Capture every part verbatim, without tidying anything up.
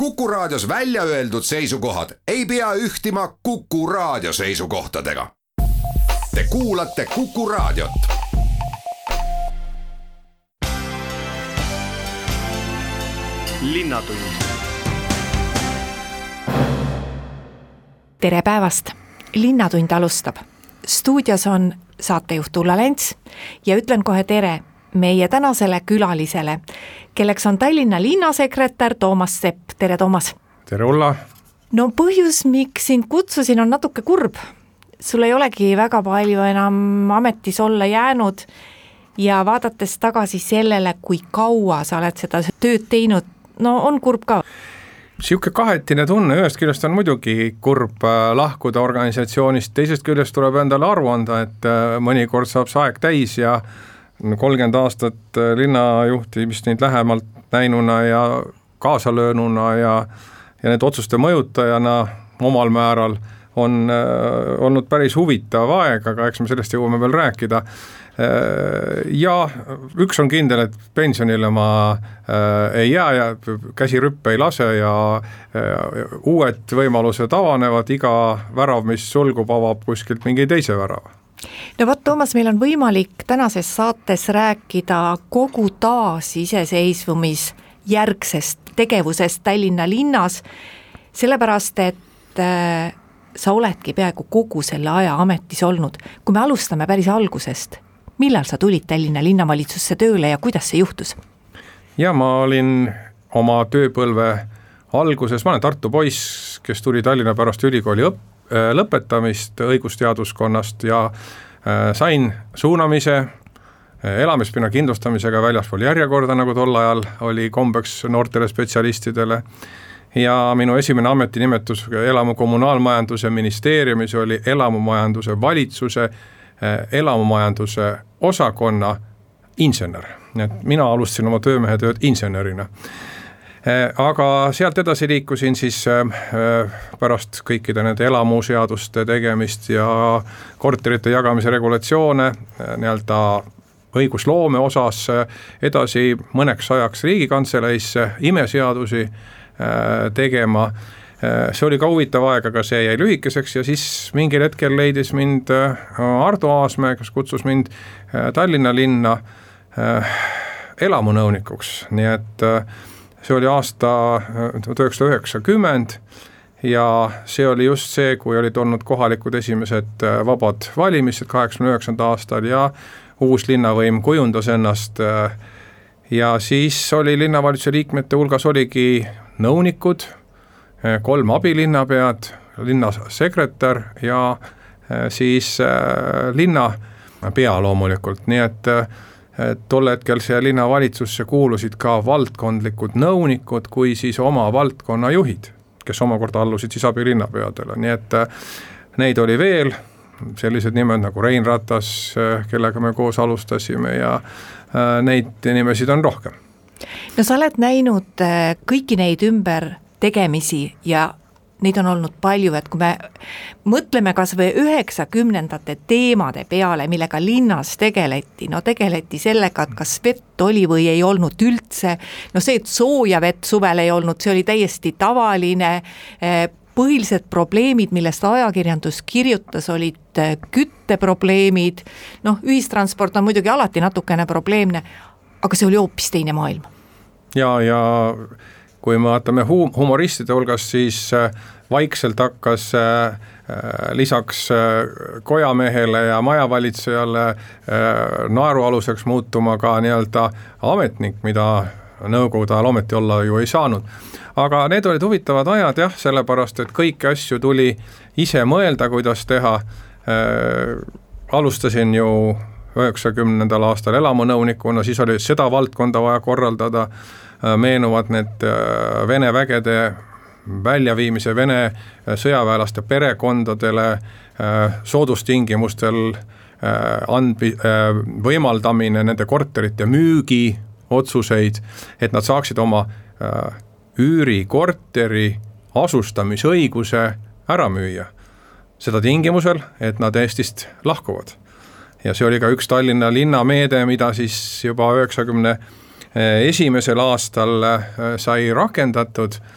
Kuku Raadios välja öeldud seisukohad ei pea ühtima Kuku Raadio seisukohtadega. Te kuulate Kuku Raadiot. Linnatund. Tere päevast! Linnatund alustab. Stuudios on saatejuht Ulla Lents ja ütlen kohe tere meie tänasele külalisele, kelleks on Tallinna linnasekretär Toomas Sepp. Tere, Toomas! Tere, Ulla! No põhjus, miks sind kutsusin, on natuke kurb. Sul ei olegi väga palju enam ametis olla jäänud ja vaadates tagasi sellele, kui kaua sa oled seda tööd teinud, no on kurb ka. Siuke kahetine tunne, ühest küljest on muidugi kurb lahkuda organisatsioonist, teisest küljest tuleb endale aru anda, et mõnikord saab see aeg täis ja kolmkümmend aastat linnajuhtimist neid lähemalt näinuna ja kaasalöönuna ja, ja need otsuste mõjutajana omal määral on äh, olnud päris huvitav aeg, aga eks me sellest jõuame veel rääkida. Äh, ja üks on kindel, et pensionile ma äh, ei jää ja käsi rüppe ei lase ja äh, uued võimalused avanevad, iga värav, mis sulgub, avab kuskilt mingi teise värava. No vot, Toomas, meil on võimalik tänases saates rääkida kogu taas iseseisvumis järgsest tegevusest Tallinna linnas, sellepärast, et äh, sa oledki peaaegu kogu selle aja ametis olnud. Kui me alustame päris algusest, millal sa tulid Tallinna linnavalitsusse tööle ja kuidas see juhtus? Ja ma olin oma tööpõlve alguses, ma olen Tartu poiss, kes tuli Tallinna pärast ülikooli õpp, lõpetamist õigusteaduskonnast ja sain suunamise elamispinna kindlustamisega väljaspool järjekorda, nagu tol ajal oli kombeks noortele spetsialistidele. Ja minu esimene ametinimetus elamu kommunaalmajanduse ministeeriumis oli elamumajanduse valitsuse, elamumajanduse osakonna insener. Mina alustasin oma töömehe tööd insenerina. Aga sealt edasi liikusin siis pärast kõikide nende elamuseaduste tegemist ja korterite jagamise regulatsioone nii-öelda õigusloome osas edasi mõneks ajaks Riigikantseleisse imeseadusi tegema. See oli ka huvitav aeg, aga see jäi lühikeseks ja siis mingil hetkel leidis mind Ardo Aasmäe, kes kutsus mind Tallinna linna elamunõunikuks. Nii et see oli aasta tuhat üheksasada üheksakümmend ja see oli just see, kui olid olnud kohalikud esimesed vabad valimised kaheksakümne üheksandal aastal ja uus linnavõim kujundas ennast. Ja siis oli linnavalitsuse liikmete hulgas oligi nõunikud, kolm abilinnapead, linnasekretär ja siis linna pea loomulikult. Nii et tol hetkel see linnavalitsusse kuulusid ka valdkondlikud nõunikud kui siis oma valdkonna juhid, kes omakorda allusid siis abilinnapeadele. Nii et neid oli veel, sellised nimed nagu Rein Ratas, kellega me koos alustasime ja neid nimesid on rohkem. No sa oled näinud kõiki neid ümber tegemisi ja neid on olnud palju, et kui me mõtleme kas või üheksakümnendate teemade peale, millega linnas tegeleti, no tegeleti sellega, et kas vett oli või ei olnud üldse, no see, et sooja vett suvel ei olnud, see oli täiesti tavaline, põhilised probleemid, millest ajakirjandus kirjutas, olid kütteprobleemid, noh, ühistransport on muidugi alati natukene probleemne, aga see oli hoopis teine maailm. Ja, ja kui me vaatame humoristide hulgas, siis vaikselt hakkas lisaks kojamehele ja majavalitsejale naerualuseks muutuma ka nii-öelda ametnik, mida nõukogude ajal ometi olla ju ei saanud. Aga need olid huvitavad ajad jah, sellepärast, et kõiki asju tuli ise mõelda, kuidas teha. Alustasin ju üheksakümnendal aastal elamunõunikuna, siis oli seda valdkonda vaja korraldada, meenuvad need Vene vägede väljaviimise Vene sõjaväelaste perekondadele soodustingimustel andbi, võimaldamine nende korterite müügi otsuseid, et nad saaksid oma üüri korteri asustamisõiguse ära müüa. Seda tingimusel, et nad Eestist lahkuvad. Ja see oli ka üks Tallinna linna meede, mida siis juba üheksakümne esimesel aastal sai rakendatud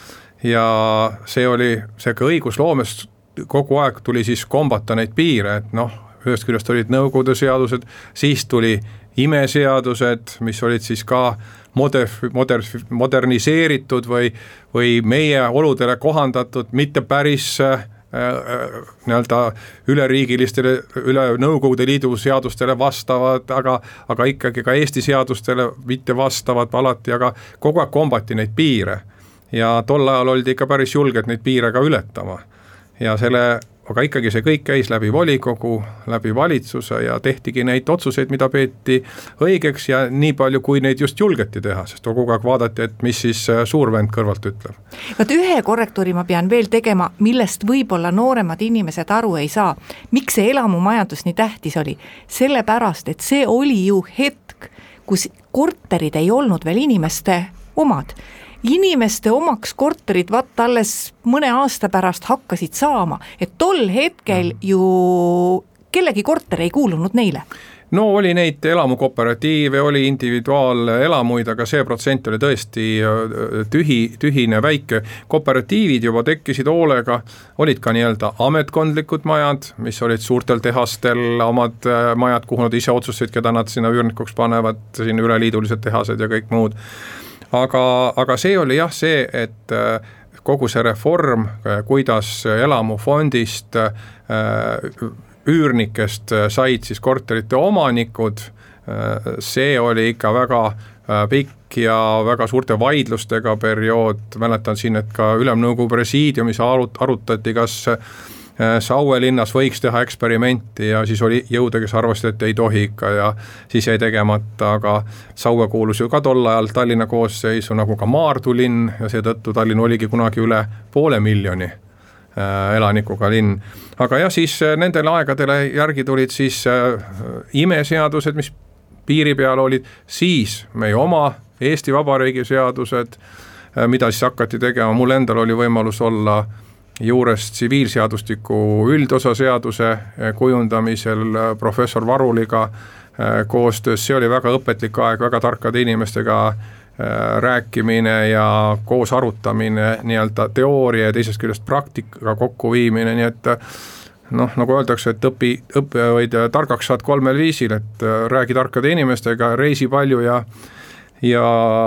ja see oli, see ka õigusloomes kogu aeg tuli siis kombata neid piire, et noh, ühest küljest olid Nõukogude seadused, siis tuli imeseadused, mis olid siis ka moder, moder, moderniseeritud või, või meie oludele kohandatud, mitte päris äh, nii-öelda üleriigilistele, üle Nõukogude Liidu seadustele vastavad, aga, aga ikkagi ka Eesti seadustele mitte vastavad alati, aga kogu aeg kombati neid piire. Ja tol ajal oldi ikka päris julged neid piire ka ületama. Ja selle aga ikkagi see kõik käis läbi volikogu, läbi valitsuse ja tehtigi neid otsuseid, mida peeti õigeks ja nii palju, kui neid just julgeti teha, sest kogu aeg vaadati, et mis siis suurvend kõrvalt ütleb. Vaat ühe korrektuuri ma pean veel tegema, millest võib-olla nooremad inimesed aru ei saa. Miks see elamumajandus nii tähtis oli? Sellepärast, et see oli ju hetk, kus korterid ei olnud veel inimeste omad. Inimeste omaks korterid vaat alles mõne aasta pärast hakkasid saama, et tol hetkel ju kellegi korter ei kuulunud neile. No oli neid elamukooperatiive, oli individuaalelamuid, aga see protsent oli tõesti tühi, tühine väike. Kooperatiivid juba tekkisid hoolega, olid ka nii-öelda ametkondlikud majad, mis olid suurtel tehastel omad majad, kuhu nad ise otsustasid, keda nad sinna üürnikuks panevad, siin üleliidulised tehased ja kõik muud. Aga, aga see oli jah see, et kogu see reform, kuidas elamufondist üürnikest said siis korterite omanikud, see oli ikka väga pikk ja väga suurte vaidlustega periood. Mäletan siin, et ka Ülemnõukogu presiidiumis arutati, kas Saue linnas võiks teha eksperimenti ja siis oli jõude, kes arvasid, et ei tohi ikka ja siis jäi tegemata, aga Saue kuulus ju ka tol ajal Tallinna koosseisu nagu ka Maardu linn ja seetõttu Tallinn oligi kunagi üle poole miljoni elanikuga linn. Aga jah, siis nendele aegadele järgi tulid siis imeseadused, mis piiri peal olid, siis meie oma Eesti Vabariigi seadused, mida siis hakati tegema, mul endal oli võimalus olla juurest tsiviilseadustiku üldosa seaduse kujundamisel professor Varuliga koostöös, see oli väga õpetlik aeg, väga tarkade inimestega rääkimine ja koos arutamine, nii-öelda teooria ja teisest küljest praktika kokkuviimine, nii et noh, nagu öeldakse, et õpi, õpi võid targaks saad kolmel viisil, et räägi tarkade inimestega, reisi palju ja ja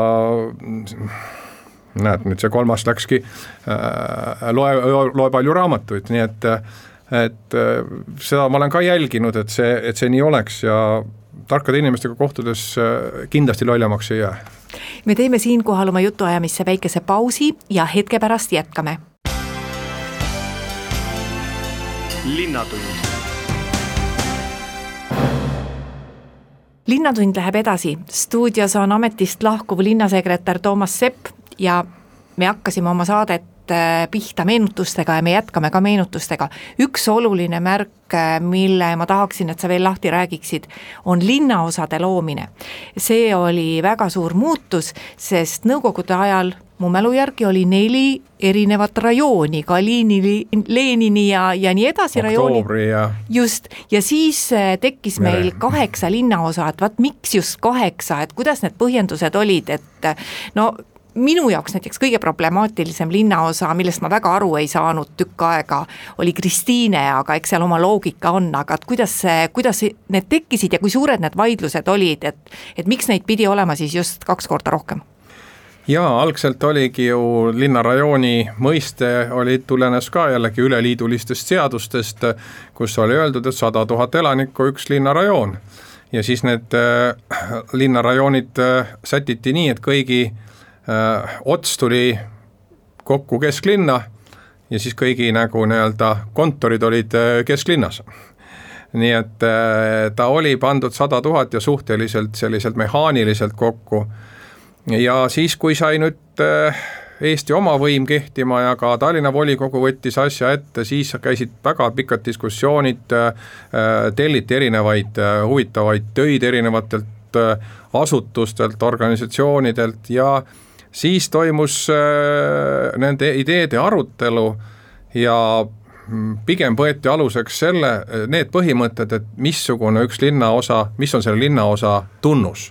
näed, nüüd see kolmas läkski, loe, loe palju raamatuid, nii et, et seda ma olen ka jälginud, et see, et see nii oleks ja tarkade inimestega kohtudes kindlasti lollamaks ei jää. Me teeme siinkohal oma jutuajamisse väikese pausi ja hetke pärast jätkame. Linnatund. Linnatund läheb edasi. Stuudios on ametist lahkuv linnasekretär Toomas Sepp ja me hakkasime oma saadet pihta meenutustega ja me jätkame ka meenutustega. Üks oluline märk, mille ma tahaksin, et sa veel lahti räägiksid, on linnaosade loomine. See oli väga suur muutus, sest Nõukogude ajal mu mälu järgi oli neli erinevat rajooni, Kalini, Lenini ja, ja nii edasi rajooni. Ja... Just, ja siis tekkis Mere. Meil kaheksa linnaosa, et vaat miks just kaheksa, et kuidas need põhjendused olid, et no minu jaoks näiteks kõige problemaatilisem linnaosa, millest ma väga aru ei saanud tükk aega, oli Kristiine, aga eks seal oma loogika on, aga kuidas, kuidas need tekkisid ja kui suured need vaidlused olid, et, et miks neid pidi olema siis just kaks korda rohkem? Jaa, algselt oligi ju linnarajooni mõiste oli tulenes ka jällegi üleliidulistest seadustest, kus oli öeldud, et sada tuhat elanikku üks linnarajoon. Ja siis need äh, linnarajoonid äh, sätiti nii, et kõigi ots tuli kokku kesklinna ja siis kõigi nagu nii-öelda kontorid olid kesklinnas. Nii et ta oli pandud sada tuhat ja suhteliselt selliselt mehaaniliselt kokku. Ja siis, kui sai nüüd Eesti oma võim kehtima ja ka Tallinna volikogu võttis asja ette, siis käisid väga pikad diskussioonid, telliti erinevaid huvitavaid töid erinevatelt asutustelt, organisatsioonidelt ja siis toimus äh, nende ideede arutelu ja pigem võeti aluseks selle, need põhimõtted, et missugune üks linnaosa, mis on selle linnaosa tunnus.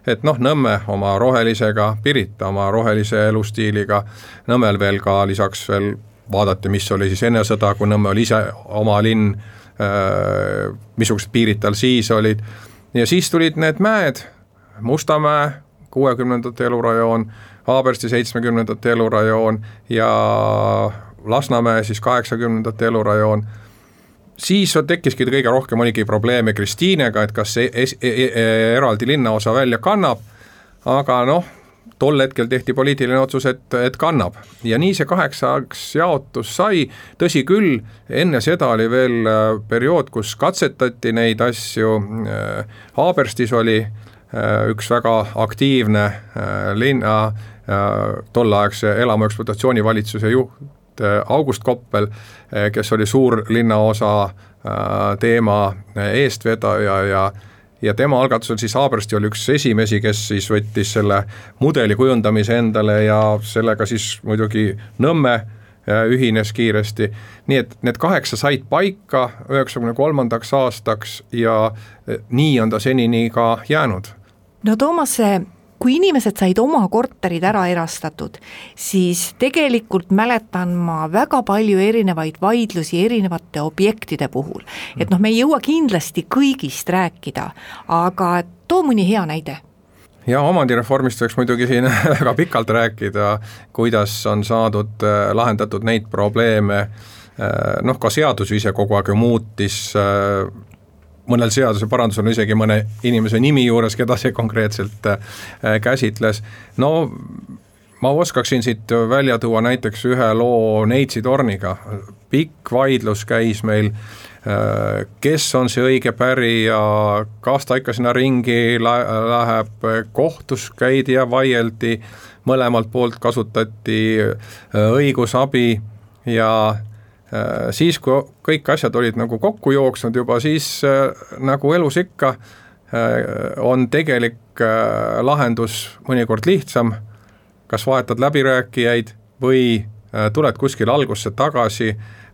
et noh, Nõmme oma rohelisega, Pirita oma rohelise elustiiliga, Nõmmel veel ka lisaks veel vaadati, mis oli siis enne sõda, kui Nõmme oli ise oma linn, missugused piirid tal siis olid, ja siis tulid need mäed, Mustamäe, kuuekümnendate elurajoon, Haabersti seitsmekümnendate elurajoon ja Lasnamäe siis kaheksakümnendate elurajoon. Siis tekkiski kõige rohkem oligi probleeme Kristiinega, et kas see es, e, e, eraldi linnaosa välja kannab, aga noh, tol hetkel tehti poliitiline otsus, et, et kannab. Ja nii see kaheksaks jaotus sai, tõsi küll, enne seda oli veel periood, kus katsetati neid asju, Haaberstis oli üks väga aktiivne linna, tolleaegse elamu ekspluatatsioonivalitsuse juht August Koppel, kes oli suur linnaosa teema eestvedaja ja ja tema algatusel siis Haabersti oli üks esimesi, kes siis võttis selle mudeli kujundamise endale ja sellega siis muidugi Nõmme ühines kiiresti. Nii et need kaheksa said paika üheksakümne kolmandaks aastaks ja nii on ta senini ka jäänud. No Toomas, kui inimesed said oma korterid ära erastatud, siis tegelikult mäletan ma väga palju erinevaid vaidlusi erinevate objektide puhul. Et noh, me ei jõua kindlasti kõigist rääkida, aga too mõni hea näide. Ja omandireformist võiks muidugi siin väga pikalt rääkida, kuidas on saadud lahendatud neid probleeme, noh ka seadus ise kogu aeg muutis, mõnel seaduse parandus on isegi mõne inimese nimi juures, keda see konkreetselt käsitles. No ma oskaksin siit välja tuua näiteks ühe loo Neitsi torniga. Pikk vaidlus käis meil, kes on see õige pärija, kas ta ikka sinna ringi läheb, kohtus käidi ja vaieldi, mõlemalt poolt kasutati õigusabi ja siis, kui kõik asjad olid nagu kokku jooksnud juba, siis nagu elus ikka on tegelik lahendus mõnikord lihtsam, kas vahetad läbirääkijaid või tuled kuskil algusse tagasi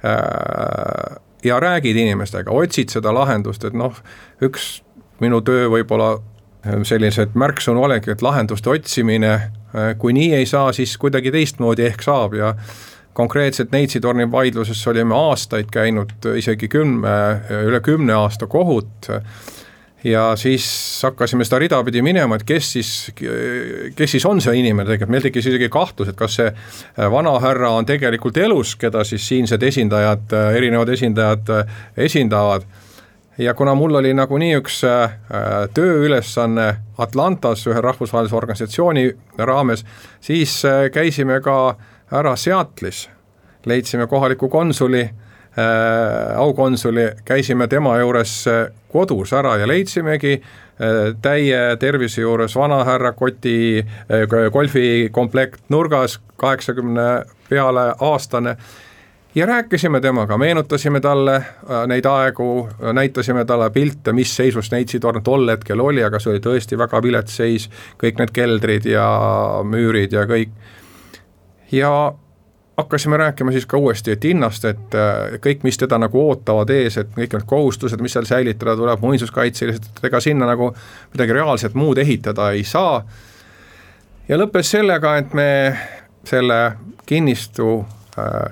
ja räägid inimestega, otsid seda lahendust, et noh, üks minu töö võib-olla sellised märksõnu olegi, et lahenduste otsimine, kui nii ei saa, siis kuidagi teistmoodi ehk saab ja konkreetselt Neitsi torni vaidluses olime aastaid käinud, isegi kümne, üle kümne aasta kohut ja siis hakkasime seda ridapidi minema, et kes siis, kes siis on see inimene tegelikult, meil tekkis isegi kahtlus, et kas see vana härra on tegelikult elus, keda siis siinsed esindajad, erinevad esindajad esindavad. Ja kuna mul oli nagu nii üks tööülesanne Atlantas ühe rahvusvahelise organisatsiooni raames, siis käisime ka ära Seatlis, leidsime kohaliku konsuli, äh, aukonsuli, käisime tema juures kodus ära ja leidsimegi äh, täie tervise juures vana härra koti äh, golfikomplekt nurgas, kaheksakümne peale aastane ja rääkisime temaga, meenutasime talle äh, neid aegu, näitasime talle pilte, mis seisus Neitsi torn tol hetkel oli, aga see oli tõesti väga vilets seis, kõik need keldrid ja müürid ja kõik. Ja hakkasime rääkima siis ka uuesti, et hinnast, et kõik, mis teda nagu ootavad ees, et kõik need kohustused, mis seal säilitada tuleb, muinsuskaitselised, et ega sinna nagu midagi reaalselt muud ehitada ei saa. Ja lõppes sellega, et me selle kinnistu äh,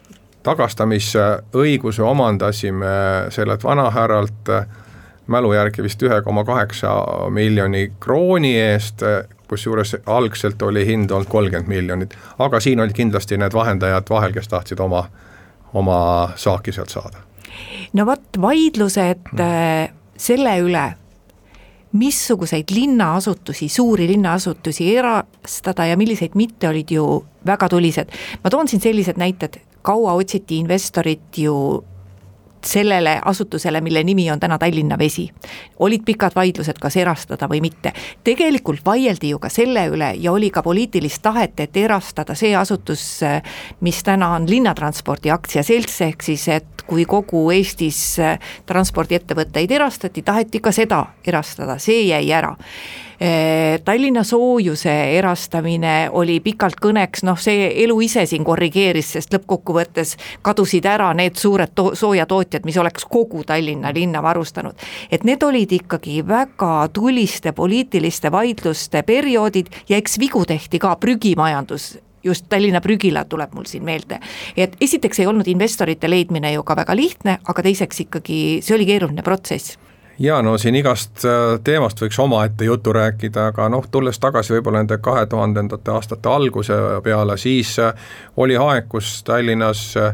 tagastamisõiguse omandasime sellelt vanahärralt mälu järgi vist üks koma kaheksa miljoni krooni eest, kus juures algselt oli hind olnud kolmkümmend miljonit, aga siin olid kindlasti need vahendajad vahel, kes tahtsid oma, oma saaki sealt saada. No vat, vaidlused hmm. selle üle, missuguseid linnaasutusi, suuri linnaasutusi erastada ja milliseid mitte olid ju väga tulised. Ma toon siin sellised näited, kaua otsiti investorit ju sellele asutusele, mille nimi on täna Tallinna Vesi. Olid pikad vaidlused, kas erastada või mitte. Tegelikult vaieldi ju ka selle üle ja oli ka poliitilist tahet, et erastada see asutus, mis täna on linnatranspordi aktsiaselts, ehk siis, et kui kogu Eestis transpordiettevõtteid erastati, taheti ka seda erastada, see jäi ära. Tallinna soojuse erastamine oli pikalt kõneks, noh see elu ise siin korrigeeris, sest lõppkokkuvõttes kadusid ära need suured to- soojatootjad, mis oleks kogu Tallinna linna varustanud. Et need olid ikkagi väga tuliste poliitiliste vaidluste perioodid ja eks vigu tehti ka prügimajandus, just Tallinna prügila tuleb mul siin meelde. Et esiteks ei olnud investorite leidmine ju ka väga lihtne, aga teiseks ikkagi see oli keeruline protsess. Ja no siin igast teemast võiks oma ette jutu rääkida, aga noh, tulles tagasi võib-olla nende kahe tuhandendate aastate alguse peale, siis oli aeg, kus Tallinnas äh,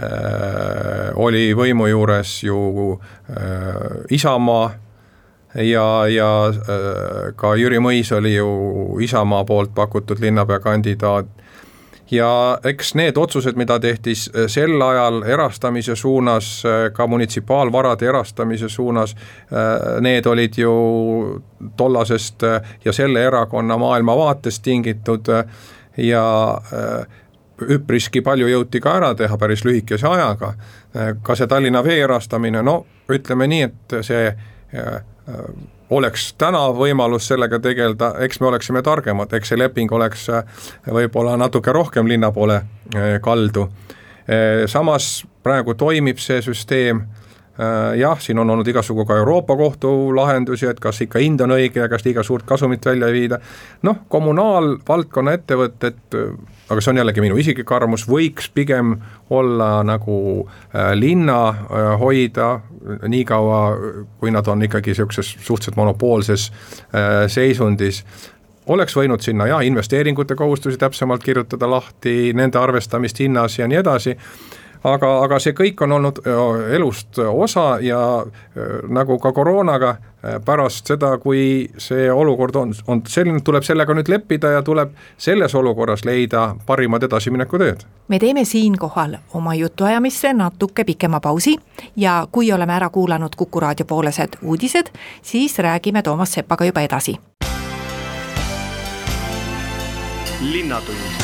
oli võimu juures ju äh, Isamaa ja, ja äh, ka Jüri Mõis oli ju Isamaa poolt pakutud linnapea kandidaat. Ja eks need otsused, mida tehti sel ajal erastamise suunas, ka munitsipaalvarade erastamise suunas, need olid ju tollasest ja selle erakonna maailmavaatest tingitud ja üpriski palju jõuti ka ära teha päris lühikese ajaga. Ka see Tallinna vee erastamine, no ütleme nii, et see oleks täna võimalus sellega tegeleda, eks me oleksime targemad, eks see leping oleks võib-olla natuke rohkem linna poole kaldu. Samas praegu toimib see süsteem, jah, siin on olnud igasugu ka Euroopa kohtu lahendusi, et kas ikka hind on õige ja kas liiga suurt kasumit välja ei viida. Noh, kommunaalvaldkonna ettevõtted, aga see on jällegi minu isiklik arvamus, võiks pigem olla nagu linna hoida nii kaua, kui nad on ikkagi sellises suhteliselt monopoolses seisundis. Oleks võinud sinna ja investeeringute kohustusi täpsemalt kirjutada lahti, nende arvestamist hinnas ja nii edasi, aga, aga see kõik on olnud elust osa ja nagu ka koroonaga pärast seda, kui see olukord on, on selline, tuleb sellega nüüd leppida ja tuleb selles olukorras leida parimad edasimineku teed. Me teeme siinkohal oma jutuajamisse natuke pikema pausi ja kui oleme ära kuulanud Kuku raadio poolesed uudised, siis räägime Toomas Sepaga juba edasi. Linnatund.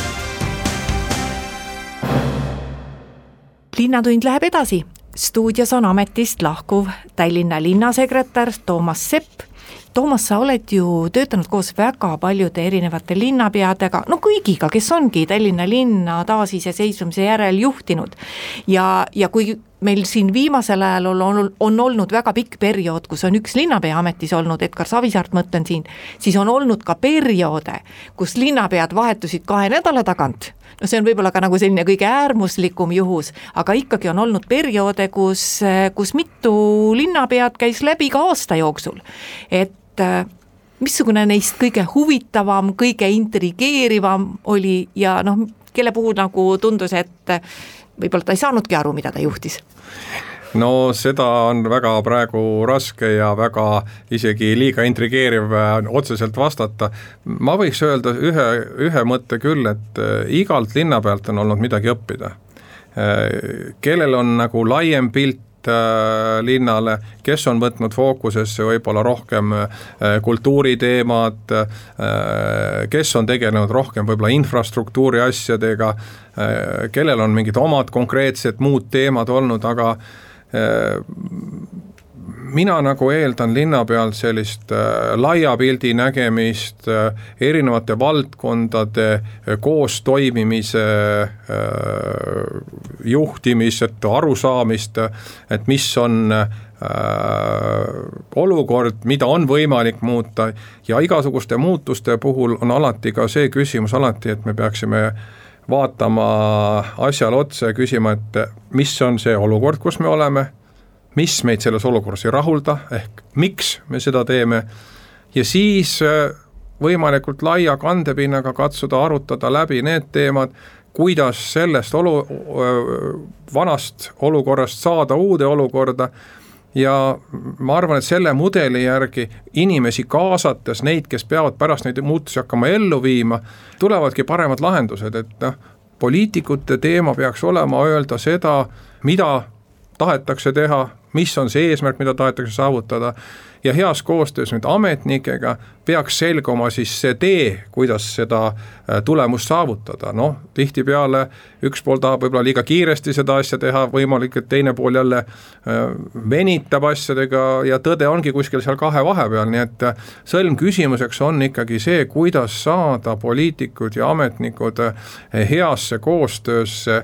Linnatund läheb edasi. Stuudios on ametist lahkuv Tallinna linnasekretär Toomas Sepp. Toomas, sa oled ju töötanud koos väga paljude erinevate linnapeadega, no kõigiga, kes ongi Tallinna linna taasiseseisvumise järel juhtinud. Ja, ja kui meil siin viimasel ajal on, on olnud väga pikk periood, kus on üks linnapea ametis olnud, Edgar Savisaart mõtlen siin, siis on olnud ka perioode, kus linnapead vahetusid kahe nädala tagant. No see on võib-olla ka nagu selline kõige äärmuslikum juhus, aga ikkagi on olnud perioode, kus, kus mitu linnapead käis läbi ka aasta jooksul. Et missugune neist kõige huvitavam, kõige intrigeerivam oli ja noh, kelle puhul nagu tundus, et võib-olla ta ei saanudki aru, mida ta juhtis? No seda on väga praegu raske ja väga isegi liiga intrigeeriv otseselt vastata. Ma võiks öelda ühe, ühe mõtte küll, et igalt linna pealt on olnud midagi õppida. Kellel on nagu laiem pilt linnale, kes on võtnud fookusesse võib-olla rohkem kultuuriteemad, kes on tegelenud rohkem võib-olla infrastruktuuri asjadega, kellel on mingid omad konkreetsed muud teemad olnud, aga mina nagu eeldan linna peal sellist laia pildi nägemist, erinevate valdkondade koos toimimise juhtimist, arusaamist, et mis on olukord, mida on võimalik muuta ja igasuguste muutuste puhul on alati ka see küsimus alati, et me peaksime vaatama asjal otsa ja küsima, et mis on see olukord, kus me oleme, mis meid selles olukorras ei rahulda, ehk miks me seda teeme ja siis võimalikult laia kandepinnaga katsuda arutada läbi need teemad, kuidas sellest olu, vanast olukorrast saada uude olukorda ja ma arvan, et selle mudeli järgi inimesi kaasates neid, kes peavad pärast neid muutusi hakkama ellu viima, tulevadki paremad lahendused, et noh, poliitikute teema peaks olema öelda seda, mida tahetakse teha, mis on see eesmärk, mida tahetakse saavutada ja heas koostöös nüüd ametnikega peaks selguma siis see tee, kuidas seda tulemust saavutada. Noh, tihtipeale üks pool tahab võib-olla liiga kiiresti seda asja teha, võimalik, et teine pool jälle venitab asjadega ja tõde ongi kuskil seal kahe vahepeal, nii et sõlm küsimuseks on ikkagi see, kuidas saada poliitikud ja ametnikud heasse koostöösse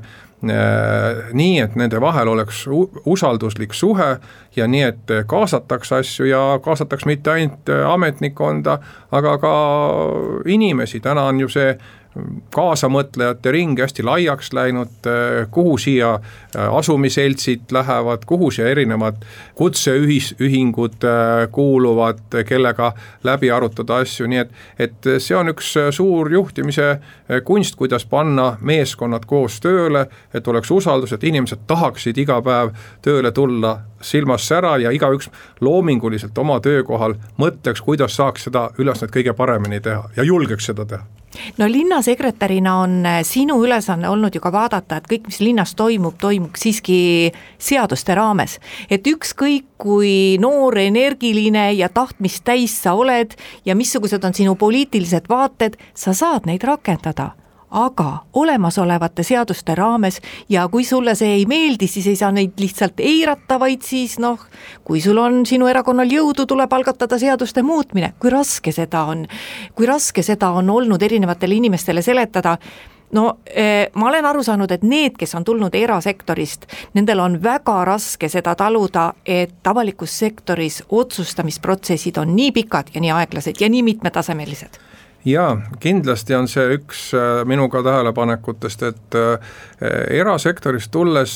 nii, et nende vahel oleks usalduslik suhe ja nii, et kaasataks asju ja kaasataks mitte ainult ametnikkonda, aga ka inimesi. Täna on ju see kaasamõtlejate ring hästi laiaks läinud, kuhu siia asumiseltsid lähevad, kuhu siia erinevad kutseühingud kuuluvad, kellega läbi arutada asju, nii et, et see on üks suur juhtimise kunst, kuidas panna meeskonnad koos tööle, et oleks usaldus, et inimesed tahaksid iga päev tööle tulla silmas sära ja igaüks loominguliselt oma töökohal mõtleks, kuidas saaks seda ülesannet kõige paremini teha ja julgeks seda teha. No linnasekretärina on sinu ülesanne olnud ju ka vaadata, et kõik, mis linnas toimub, toimub siiski seaduste raames. Et ükskõik kui noor, energiline ja tahtmist täis sa oled ja missugused on sinu poliitilised vaated, sa saad neid rakendada. Aga olemasolevate seaduste raames ja kui sulle see ei meeldi, siis ei saa neid lihtsalt eirata, vaid siis noh, kui sul on sinu erakonnal jõudu, tuleb algatada seaduste muutmine. Kui raske seda on, kui raske seda on olnud erinevatele inimestele seletada. No eh, ma olen aru saanud, et need, kes on tulnud erasektorist, nendel on väga raske seda taluda, et avalikus sektoris otsustamisprotsessid on nii pikad ja nii aeglased ja nii mitmetasemelised. Jaa, kindlasti on see üks minuga tähelepanekutest, et erasektorist tulles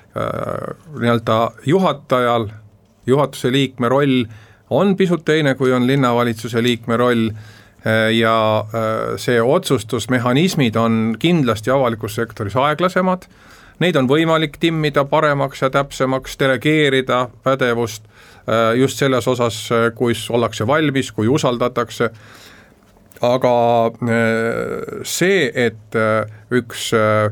nii-öelda juhatajal, juhatuse liikme roll on pisut teine, kui on linnavalitsuse liikme roll ja see otsustusmehhanismid on kindlasti avalikus sektoris aeglasemad. Neid on võimalik timmida paremaks ja täpsemaks, delegeerida pädevust just selles osas, kui ollakse valmis, kui usaldatakse. Aga see, et üks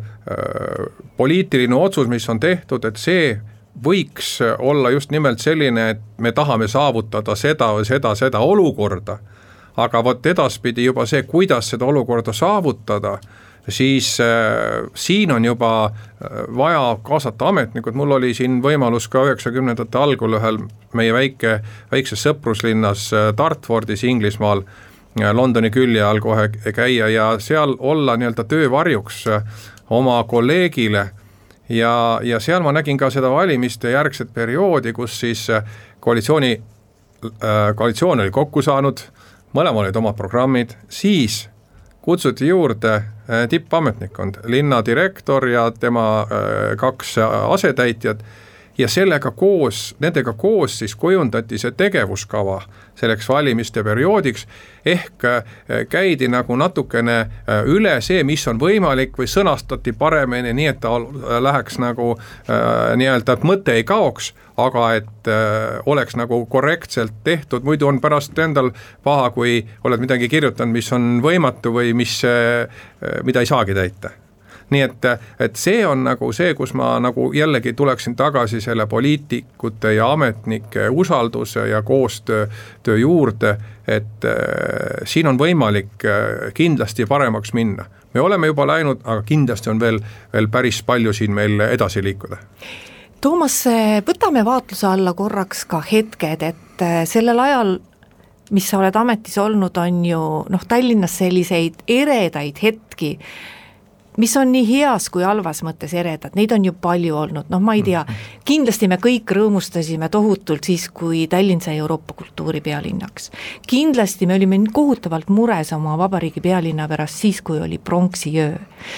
poliitiline otsus, mis on tehtud, et see võiks olla just nimelt selline, et me tahame saavutada seda või seda, seda olukorda, aga vot edaspidi juba see, kuidas seda olukorda saavutada, siis äh, siin on juba vaja kaasata ametnikud. Mul oli siin võimalus ka üheksakümnendate algul ühel meie väike, väikses sõpruslinnas Dartfordis Inglismaal Londoni külje all kohe käia ja seal olla nii-öelda töövarjuks oma kolleegile ja, ja seal ma nägin ka seda valimiste järgset perioodi, kus siis koalitsiooni, koalitsioon oli kokku saanud, mõlemal olid oma programmid, siis kutsuti juurde tippametnikkond, linnadirektor ja tema kaks asetäitjat ja sellega koos, nendega koos siis kujundati see tegevuskava selleks valimiste perioodiks, ehk käidi nagu natukene üle see, mis on võimalik või sõnastati paremini, nii et ta läheks nagu nii-öelda, et mõte ei kaoks, aga et oleks nagu korrektselt tehtud, muidu on pärast endal paha, kui oled midagi kirjutanud, mis on võimatu või mis, mida ei saagi täita. Nii et, et see on nagu see, kus ma nagu jällegi tuleksin tagasi selle poliitikute ja ametnike usalduse ja koostöö töö juurde, et äh, siin on võimalik äh, kindlasti paremaks minna. Me oleme juba läinud, aga kindlasti on veel, veel päris palju siin meil edasi liikuda. Toomas, võtame vaatluse alla korraks ka hetked, et sellel ajal, mis sa oled ametis olnud, on ju noh, Tallinnas selliseid eredaid hetki, mis on nii heas kui halvas mõttes eredad, neid on ju palju olnud, noh ma ei tea, kindlasti me kõik rõõmustasime tohutult siis, kui Tallinn sai Euroopa kultuuri pealinnaks. Kindlasti me olime kohutavalt mures oma vabariigi pealinna pärast siis, kui oli pronksiöö.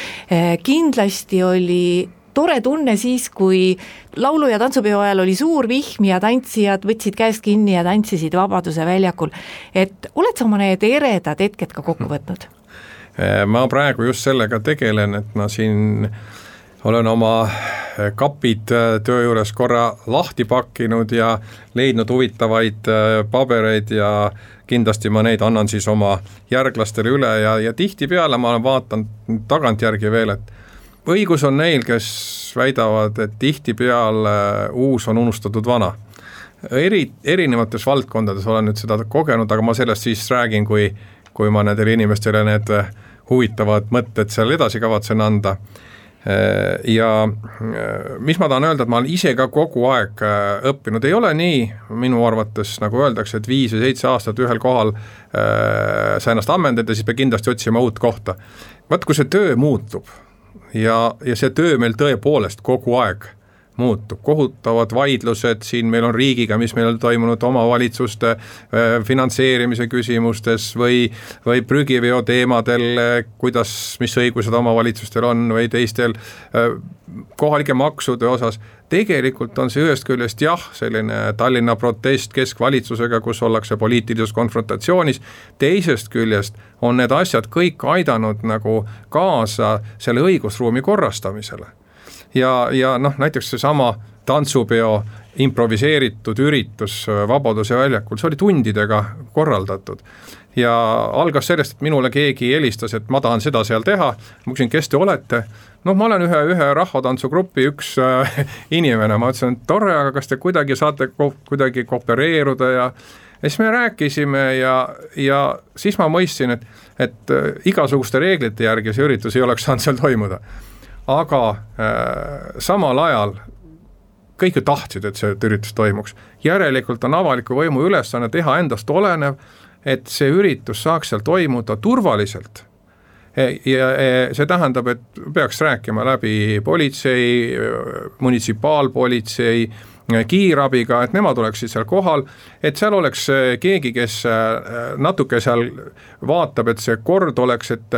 Kindlasti oli tore tunne siis, kui laulu- ja tantsupeo ajal oli suur vihm ja tantsijad võtsid käest kinni ja tantsisid Vabaduse väljakul. Et oled sa oma need eredad hetked ka kokku võtnud? Ma praegu just sellega tegelen, et ma siin olen oma kapid töö juures korra lahti pakkinud ja leidnud huvitavaid pabereid ja kindlasti ma neid annan siis oma järglastele üle ja, ja tihti peale ma vaatan tagantjärgi veel, et õigus on neil, kes väidavad, et tihtipeale uus on unustatud vana. Eri, erinevates valdkondades olen nüüd seda kogenud, aga ma sellest siis räägin, kui, kui ma nendele inimestele need huvitavad mõtted seal edasi kavatsen anda. Ja mis ma tahan öelda, et ma olen ise ka kogu aeg õppinud, ei ole nii minu arvates, nagu öeldakse, et viis või seitse aastat ühel kohal sa ennast ammendad ja siis peab kindlasti otsima uut kohta. Vaat kui see töö muutub ja, ja see töö meil tõepoolest kogu aeg muutub, kohutavad vaidlused, siin meil on riigiga, mis meil on toimunud omavalitsuste finantseerimise küsimustes või, või prügiveo teemadel, kuidas, mis õigused omavalitsustel on või teistel kohalike maksude osas. Tegelikult on see ühest küljest jah, selline Tallinna protest keskvalitsusega, kus ollakse poliitilises konfrontatsioonis, teisest küljest on need asjad kõik aidanud nagu kaasa selle õigusruumi korrastamisele. Ja, ja noh, näiteks see sama tantsupeo improviseeritud üritus Vabaduse väljakul, see oli tundidega korraldatud. Ja algas sellest, et minule keegi helistas, et ma tahan seda seal teha, ma küsin, kes te olete? No ma olen ühe, ühe rahvatantsugrupi üks äh, inimene, ma ütlesin, et tore, aga kas te kuidagi saate ko- kuidagi koopereeruda ja ja siis me rääkisime ja, ja siis ma mõistsin, et, et äh, igasuguste reeglite järgi see üritus ei oleks saanud seal toimuda. Aga äh, samal ajal kõik ju tahtsid, et see üritus toimuks. Järelikult on avaliku võimu ülesanne teha endast olenev, et see üritus saaks seal toimuda turvaliselt. Ja see tähendab, et peaks rääkima läbi politsei, munitsipaalpolitsei, kiirabiga, et nemad oleksid seal kohal, et seal oleks keegi, kes natuke seal vaatab, et see kord oleks, et,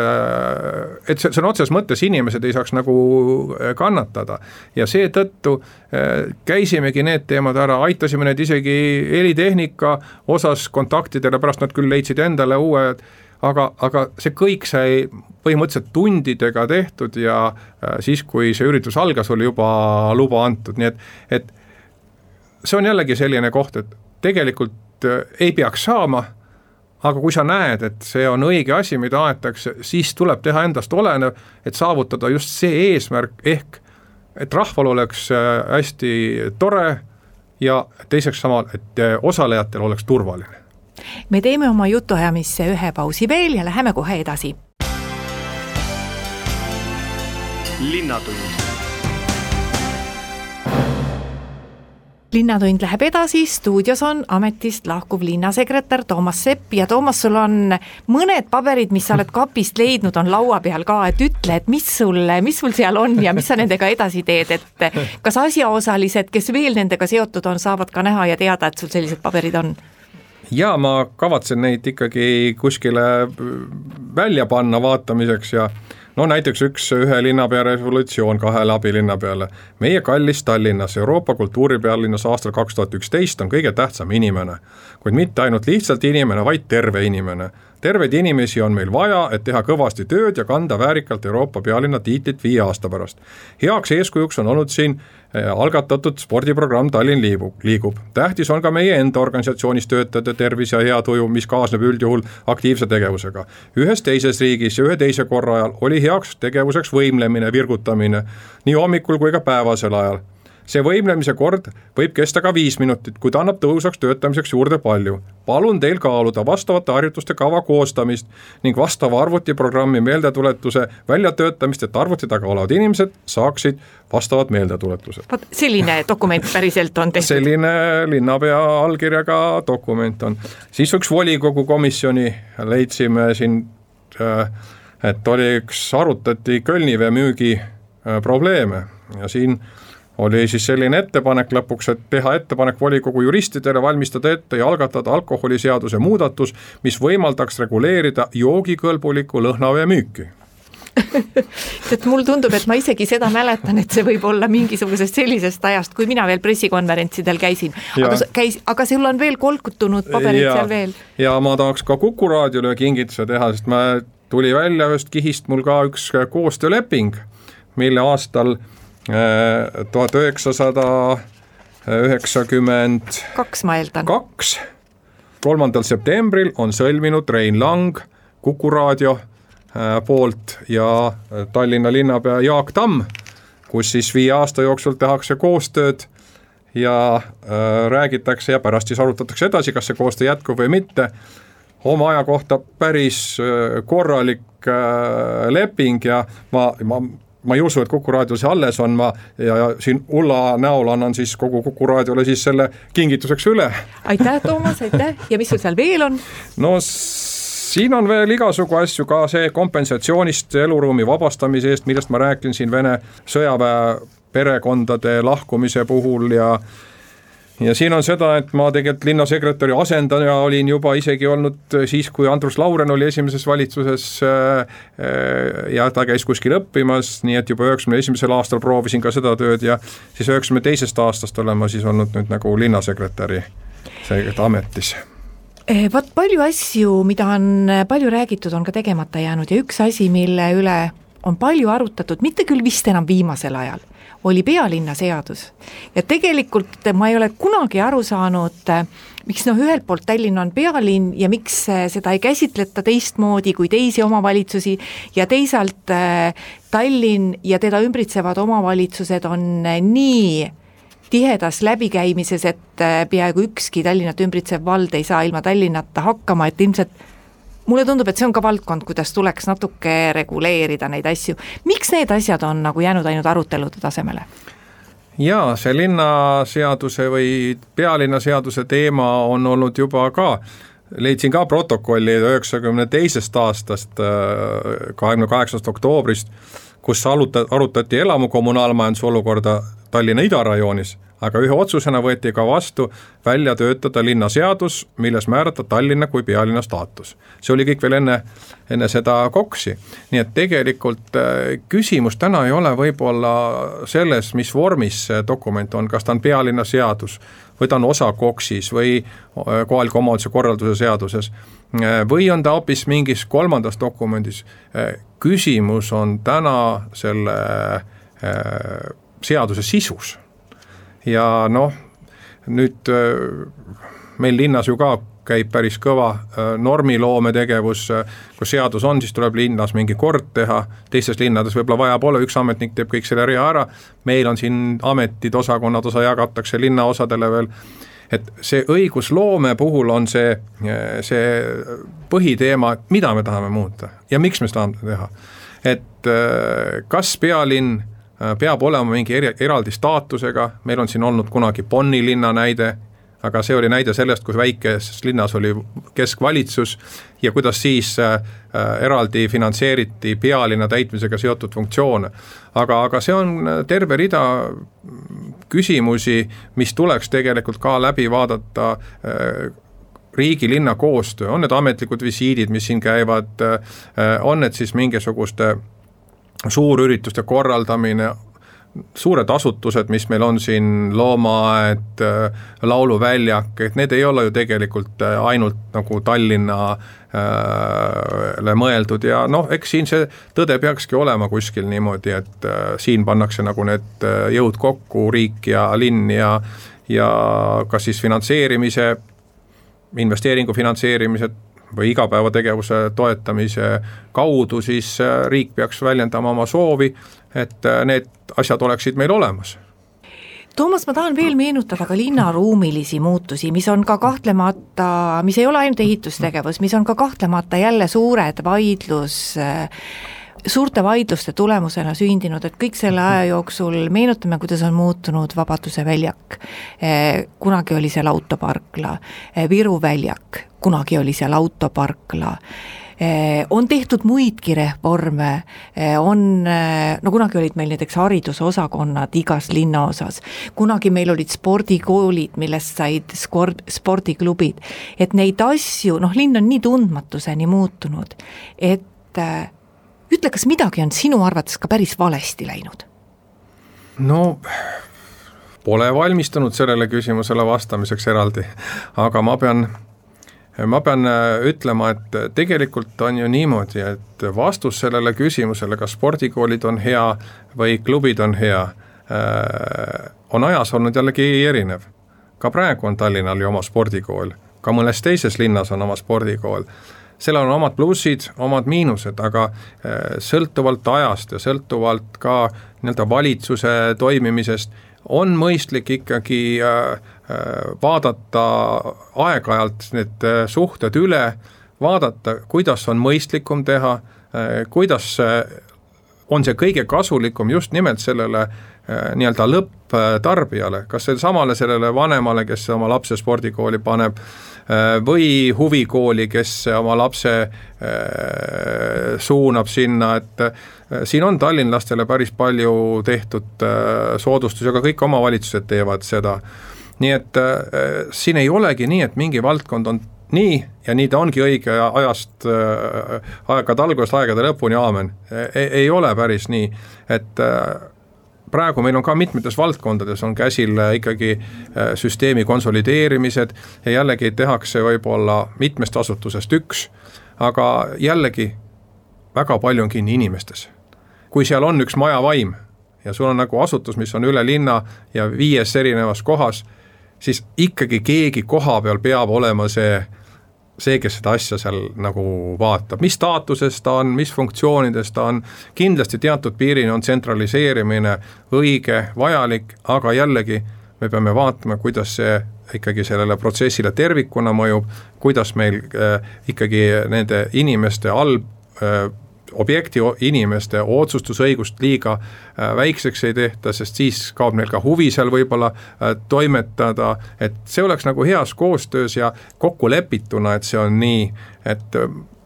et see on otses mõttes inimesed ei saaks nagu kannatada. Ja see tõttu käisimegi need teemad ära, aitasime need isegi helitehnika osas kontaktidele, pärast nad küll leidsid endale uue, aga, aga see kõik sai põhimõtteliselt tundidega tehtud ja siis, kui see üritus algas, oli juba luba antud, nii et, et see on jällegi selline koht, et tegelikult ei peaks saama, aga kui sa näed, et see on õige asi, mida aetakse, siis tuleb teha endast olenev, et saavutada just see eesmärk, ehk et rahval oleks hästi tore ja teiseks samal, et osalejatel oleks turvaline. Me teeme oma jutuajamisse ühe pausi veel ja läheme kohe edasi. Linnatund. Linnatund läheb edasi, stuudios on ametist lahkuv linnasekretär Toomas Sepp ja Toomas, sul on mõned paberid, mis sa oled kapist leidnud, on laua peal ka, et ütle, et mis sul, mis sul seal on ja mis sa nendega edasi teed, et kas asjaosalised, kes veel nendega seotud on, saavad ka näha ja teada, et sul sellised paberid on? Ja ma kavatsen neid ikkagi kuskile välja panna vaatamiseks ja no näiteks üks ühe linnapea revolutsioon kahele abilinna peale. Meie kallis Tallinnas, Euroopa kultuuripealinnas aastal kaks tuhat üksteist on kõige tähtsam inimene, kuid mitte ainult lihtsalt inimene, vaid terve inimene. Terveid inimesi on meil vaja, et teha kõvasti tööd ja kanda väärikalt Euroopa pealinna tiitlit viie aasta pärast. Heaks eeskujuks on olnud siin algatatud spordiprogramm Tallinn liigub. Tähtis on ka meie enda organisatsioonis töötajate tervis ja hea tuju, mis kaasneb üldjuhul aktiivse tegevusega. Ühes teises riigis ja ühe teise korra ajal oli heaks tegevuseks võimlemine, virgutamine, nii hommikul kui ka päevasel ajal. See võimlemise kord võib kesta ka viis minutit, kuid annab tõusaks töötamiseks juurde palju. Palun teil kaaluda vastavate harjutuste kava koostamist ning vastava arvutiprogrammi meeldetuletuse väljatöötamist, et arvuti taga olevad inimesed saaksid vastavad meeldetuletused. Selline dokument päriselt on tehtud? Selline linnapea allkirjaga dokument on. Siis üks volikogu komisjoni leidsime siin, et oli üks arutati Kölnivee müügi probleeme ja siin oli siis selline ettepanek lõpuks, et teha ettepanek volikogu juristidele valmistada ette ja algatada alkoholiseaduse muudatus, mis võimaldaks reguleerida joogikõlbuliku lõhnavee müüki. et mul tundub, et ma isegi seda mäletan, et see võib olla mingisugusest sellisest ajast, kui mina veel pressikonverentsidel käisin. Aga, käis, aga sul on veel kolkutunud paberid ja, seal veel. Ja ma tahaks ka Kuku raadiole kingituse teha, sest ma tuli välja ühest kihist mul ka üks koostööleping, mille aastal tuhat üheksasada üheksakümmend kaks ma eeldan. Kaks, kolmandal septembril on sõlminud Rein Lang Kuku raadio poolt ja Tallinna linnapea Jaak Tamm kus siis viie aasta jooksul tehakse koostööd ja äh, räägitakse ja pärast siis arutatakse edasi, kas see koostöö jätkub või mitte. Oma aja kohta päris äh, korralik äh, leping ja ma, ma, ma ei usu, et Kuku Raadio see alles on, ma ja, ja siin Ulla näol annan siis kogu Kuku Raadiole siis selle kingituseks üle. Aitäh, Toomas, aitäh. Ja mis sul seal veel on? No siin on veel igasugu asju, ka see kompensatsioonist eluruumi vabastamise eest, millest ma rääkin siin Vene sõjaväe perekondade lahkumise puhul ja ja siin on seda, et ma tegelikult linnasekretäri asendaja olin juba isegi olnud siis, kui Andrus Lauren oli esimeses valitsuses ja ta käis kuskil õppimas, nii et juba üheksakümne esimesel aastal proovisin ka seda tööd ja siis üheksakümne teisest aastast olen ma siis olnud nüüd nagu linnasekretäri ametis. Vaat palju asju, mida on palju räägitud, on ka tegemata jäänud ja üks asi, mille üle on palju arutatud, mitte küll vist enam viimasel ajal, oli pealinna seadus. Ja tegelikult ma ei ole kunagi aru saanud, miks no ühelt poolt Tallinn on pealinn ja miks seda ei käsitleta teistmoodi kui teisi omavalitsusi ja teisalt Tallinn ja teda ümbritsevad omavalitsused on nii tihedas läbikäimises, et peaaegu ükski Tallinnat ümbritsev vald ei saa ilma Tallinnata hakkama, et ilmselt mulle tundub, et see on ka valdkond, kuidas tuleks natuke reguleerida neid asju. Miks need asjad on nagu jäänud ainult arutelude tasemele? Jaa, see linnaseaduse või pealinnaseaduse teema on olnud juba ka, leidsin ka protokolli üheksakümne teisest aastast, kahekümne kaheksandast oktoobrist, kus arutati elamu kommunaalmajanduse olukorda Tallinna idarajoonis, aga ühe otsusena võeti ka vastu välja töötada linnaseadus, milles määrata Tallinna kui pealinna staatus. See oli kõik veel enne, enne seda koksi. Nii et tegelikult küsimus täna ei ole võib-olla selles, mis vormis see dokument on, kas ta on pealinna seadus või ta on osa koksis või kohaliku omavalitsuse korralduse seaduses või on ta hoopis mingis kolmandas dokumendis. Küsimus on täna selle seaduse sisus. Ja noh, nüüd meil linnas ju ka käib päris kõva normiloome tegevus, kui seadus on, siis tuleb linnas mingi kord teha, teistes linnades võib-olla vaja pole, üks ametnik teeb kõik selle rea ära, meil on siin ametid, osakonnad, osa jagatakse linnaosadele veel, et see õigusloome puhul on see, see põhiteema, mida me tahame muuta ja miks me tahame teha, et kas pealinn peab olema mingi eraldi staatusega, meil on siin olnud kunagi Bonni linna näide, aga see oli näide sellest, kus väikes linnas oli keskvalitsus ja kuidas siis eraldi finantseeriti pealinna täitmisega seotud funktsioone. Aga, aga see on terve rida küsimusi, mis tuleks tegelikult ka läbi vaadata riigi-linna koostöö, on need ametlikud visiidid, mis siin käivad, on need siis mingisuguste suurürituste korraldamine, suured asutused, mis meil on siin, loomaaed, lauluväljak, et need ei ole ju tegelikult ainult nagu Tallinnale mõeldud ja noh, eks siin see tõde peakski olema kuskil niimoodi, et siin pannakse nagu need jõud kokku, riik ja linn ja, ja kas siis finantseerimise, investeeringu finantseerimise või igapäevategevuse toetamise kaudu, siis riik peaks väljendama oma soovi, et need asjad oleksid meil olemas. Toomas, ma tahan veel meenutada ka linnaruumilisi muutusi, mis on ka kahtlemata, mis ei ole ainult ehitustegevus, mis on ka kahtlemata jälle suured vaidlus, suurte vaidluste tulemusena sündinud, et kõik selle aja jooksul meenutame, kuidas on muutunud Vabaduse väljak. Kunagi oli seal autoparkla, Viru väljak, kunagi oli seal autoparkla. On tehtud muidki reforme, on, no kunagi olid meil näiteks haridusosakonnad igas linnaosas, kunagi meil olid spordikoolid, millest said sport, spordiklubid, et neid asju, noh linn on nii tundmatuseni muutunud, et ütle, kas midagi on sinu arvates ka päris valesti läinud? No, pole valmistunud sellele küsimusele vastamiseks eraldi, aga ma pean, ma pean ütlema, et tegelikult on ju niimoodi, et vastus sellele küsimusele, kas spordikoolid on hea või klubid on hea, on ajas olnud jällegi erinev. Ka praegu on Tallinnal ju oma spordikool, ka mõnes teises linnas on oma spordikool. sellel on omad plussid, omad miinused, aga sõltuvalt ajast ja sõltuvalt ka nii-öelda valitsuse toimimisest on mõistlik ikkagi vaadata aeg-ajalt need suhted üle, vaadata, kuidas on mõistlikum teha, kuidas on see kõige kasulikum just nimelt sellele nii-öelda lõpptarbijale, kas see samale sellele vanemale, kes oma lapse spordikooli paneb, või huvikooli, kes oma lapse suunab sinna, et siin on tallinlastele päris palju tehtud soodustusi, aga kõik omavalitsused teevad seda. Nii et siin ei olegi nii, et mingi valdkond on nii ja nii ta ongi õige ajast aegade algusest aegade lõpuni, aamen. Ei, ei ole päris nii, et praegu meil on ka mitmetes valdkondades on käsil ikkagi süsteemi konsolideerimised ja jällegi tehakse võib-olla mitmest asutusest üks, aga jällegi väga palju on kinni inimestes. Kui seal on üks majavaim ja sul on nagu asutus, mis on üle linna ja viies erinevas kohas, siis ikkagi keegi koha peal peab olema see, see, kes seda asja seal nagu vaatab, mis staatuses ta on, mis funktsioonides ta on, kindlasti teatud piirini on tsentraliseerimine õige, vajalik, aga jällegi me peame vaatama, kuidas see ikkagi sellele protsessile tervikuna mõjub, kuidas meil äh, ikkagi nende inimeste all äh, objekti inimeste otsustusõigust liiga väikseks ei tehta, sest siis kaob neil ka huvi seal võib-olla toimetada, et see oleks nagu heas koostöös ja kokku lepituna, et see on nii, et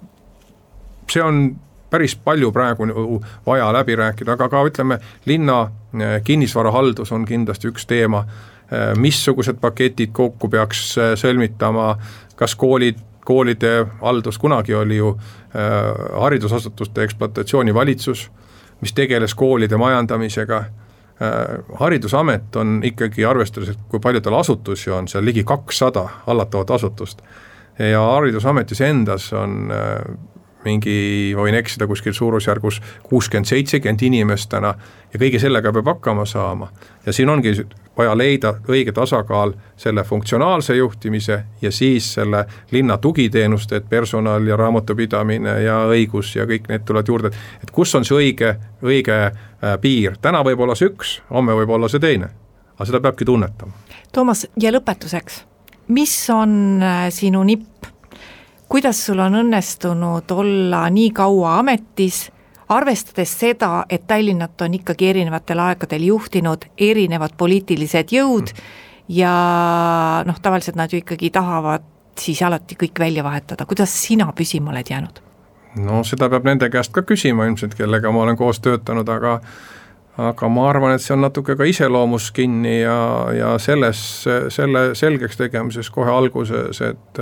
see on päris palju praegu vaja läbi rääkida, aga ka ütleme, linna kinnisvarahaldus on kindlasti üks teema, missugused paketid kokku peaks sõlmitama, kas koolid koolide haldus kunagi oli ju äh, haridusasutuste ekspluatatsiooni valitsus, mis tegeles koolide majandamisega. Äh, haridusamet on ikkagi arvestades, kui palju tal asutusi on, seal ligi kakssada hallatavat asutust. Ja haridusametis endas on äh, mingi, võin eksida kuskil suurusjärgus kuuskümmend seitsekümmend inimestena ja kõige sellega peab hakkama saama. Ja siin ongi vaja leida õige tasakaal selle funktsionaalse juhtimise ja siis selle linna tugiteenuste, et personal ja raamatupidamine ja õigus ja kõik need tulevad juurde, et kus on see õige, õige piir. Täna võib olla see üks, homme võib olla see teine, aga seda peabki tunnetama. Toomas, ja lõpetuseks, mis on sinu nipp? Kuidas sul on õnnestunud olla nii kaua ametis, arvestades seda, et Tallinnat on ikkagi erinevatel aegadel juhtinud erinevad poliitilised jõud mm. ja noh, tavaliselt nad ju ikkagi tahavad siis alati kõik välja vahetada. Kuidas sina püsima oled jäänud? No seda peab nende käest ka küsima ilmselt, kellega ma olen koos töötanud, aga, aga ma arvan, et see on natuke ka iseloomus kinni ja, ja selles, selle selgeks tegemises kohe alguses, et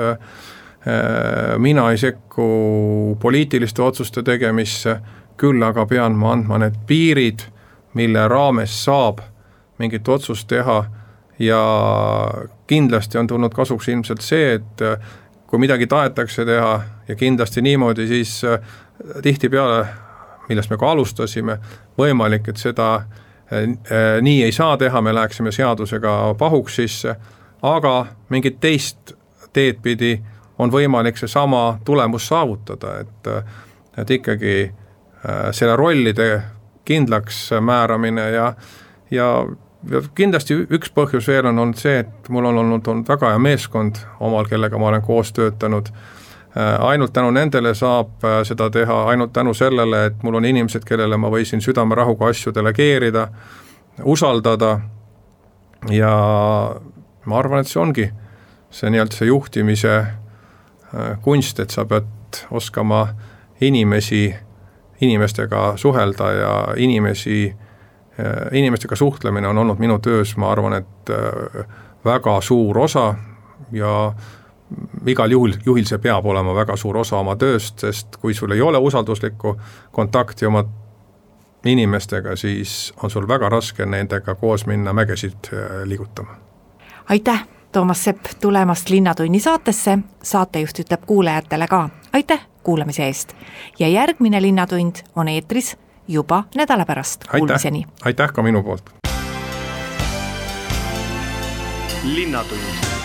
mina ei sekku poliitiliste otsuste tegemisse, küll aga pean ma andma need piirid, mille raames saab mingit otsust teha ja kindlasti on tulnud kasuks ilmselt see, et kui midagi tahetakse teha ja kindlasti niimoodi, siis tihtipeale, millest me ka alustasime, võimalik, et seda nii ei saa teha, me läheksime seadusega pahuks sisse, aga mingit teist teed pidi on võimalik see sama tulemus saavutada, et, et ikkagi selle rollide kindlaks määramine ja, ja, ja kindlasti üks põhjus veel on olnud see, et mul on olnud, olnud väga hea meeskond omal, kellega ma olen koos töötanud. Ainult tänu nendele saab seda teha, ainult tänu sellele, et mul on inimesed, kellele ma võisin südamerahuga asju delegeerida, usaldada ja ma arvan, et see ongi see nii-öelda see juhtimise kunst, et sa pead oskama inimesi, inimestega suhelda ja inimesi, inimestega suhtlemine on olnud minu töös, ma arvan, et väga suur osa ja igal juhul, juhil see peab olema väga suur osa oma tööst, sest kui sul ei ole usalduslikku kontakti oma inimestega, siis on sul väga raske nendega koos minna mägesid liigutama. Aitäh! Toomas Sepp tulemast Linnatunni saatesse, saatejuht ütleb kuulajatele ka aitäh kuulamise eest ja järgmine Linnatund on eetris juba nädala pärast. Kuulmiseni. Aitäh ka minu poolt. Linnatund.